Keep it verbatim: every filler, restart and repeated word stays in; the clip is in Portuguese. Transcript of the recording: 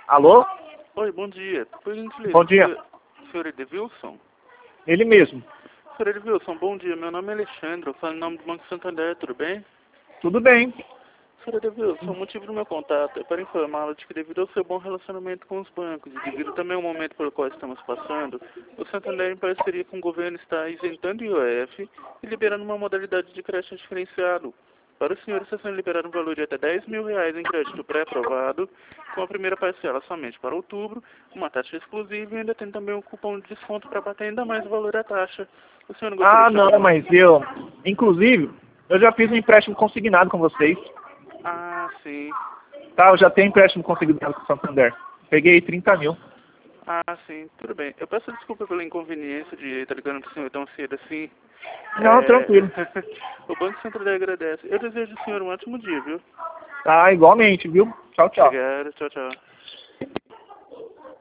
Alô? Oi, bom dia. Por gentileza, Bom dia. senhor- senhor Edevilson? Ele mesmo. Senhor Edevilson, bom dia. Meu nome é Alexandre, eu falo em nome do Banco Santander, tudo bem? Tudo bem. Senhor Edevilson, o motivo do meu contato é para informá-lo de que devido ao seu bom relacionamento com os bancos e devido também ao momento pelo qual estamos passando, o Santander, em parceria com o governo, está isentando o I O F e liberando uma modalidade de crédito diferenciado. Para o senhor, está sendo liberado um valor de até dez mil reais em crédito pré-aprovado, com a primeira parcela somente para outubro, uma taxa exclusiva e ainda tem também um cupom de desconto para bater ainda mais o valor da taxa. O senhor não gostaria Ah, de não, chamar- mas eu... Inclusive, eu já fiz um empréstimo consignado com vocês. Ah, sim. Tá, eu já tenho empréstimo consignado com o Santander. Peguei trinta mil. Ah, sim, tudo bem. Eu peço desculpa pela inconveniência de estar ligando para o senhor tão cedo assim. Não, É, tranquilo. o Banco Santander agradece. Eu desejo ao senhor um ótimo dia, viu? Tá, igualmente, viu? Tchau, tchau. Obrigado, tchau, tchau.